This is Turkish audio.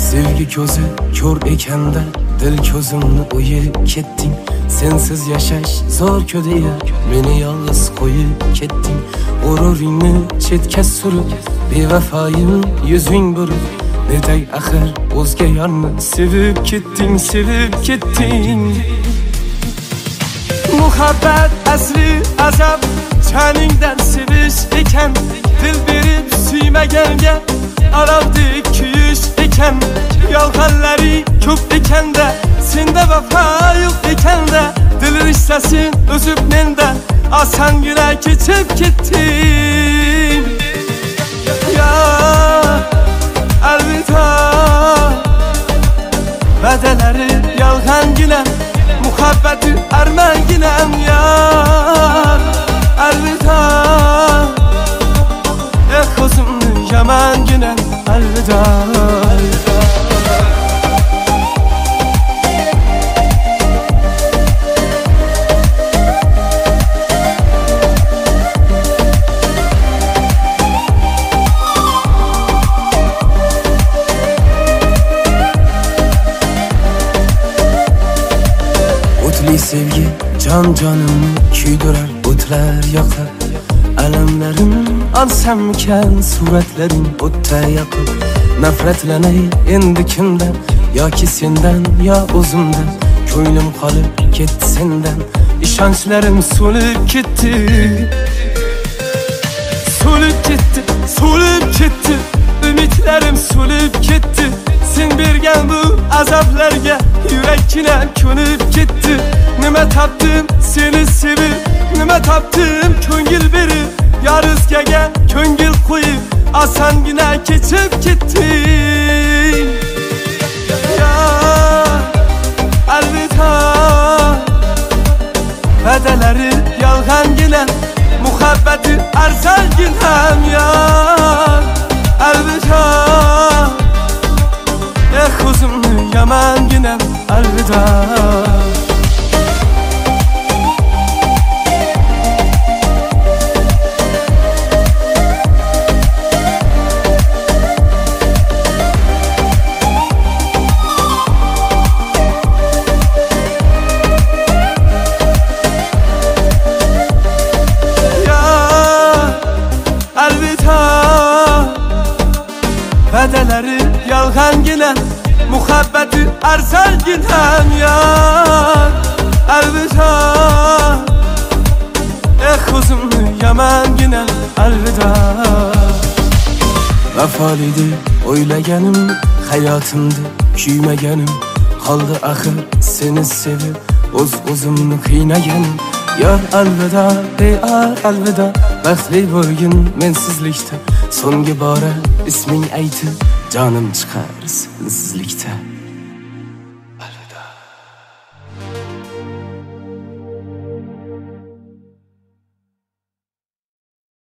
Sevgi ko'zi ko'r ekanda dil ko'zimni o'yib ketding. Sensiz yashash zo'r-ku deya meni yolg'iz qo'yib ketding. G'ururingni chetga surib bevafoyim yuzing burib, neday axir o'zga yorni sevib ketding, sevib ketding. Muhabbat asli azab caningdan sevish ekan, dil berib suymaganga alovdek kuyish ekan. Yolg'onlari ko'p ekanda, senda vafo yo'q ekanda, dil rishtasin o'zib menda osongina kechib ketding. Ya alvida, va'dalari yolg'ongina, muhabbati armanginam. Ya alvida, o'zimni yomongina. Alvida, o'tli sevgi jon jonimni kuydirar, o'tlar yoqar. Alamlarim olsammikan suratlaring o'tda yoqib. Nafratlanay endi kimdan, yoki sendan yo o'zimdan. Ko'nglim qolib ketdi sendan, ishonchlarim so'lib ketdi. So'lib ketdi, so'lib ketdi, umidlarim so'lib ketdi. Sen bergan bu azoblarga yurakkina ko'nib ketdi. Nima topdim seni sevib, nima topdim ko'ngil berib, yorizgaga ko'ngil qo'yib osongina kechib ketding. Ya alvida, va'dalari yolg'ongina, muhabbati arzonginam. Ya alvida, o'zimni yomongina. Alvida, va'dalari yolg'ongina, muhabbati arzonginam. Ya alvida, o'zimni yomongina. Alvida, vafoli deb o'ylaganim, hayotimda kuymaganim qoldi axir seni sevib o'zimni qiynaganim. Yor alvida, yor alvida, baxtli bo'lgin mensizlikda. So'nggi bora isming aytib jonim chiqar sensizlikda.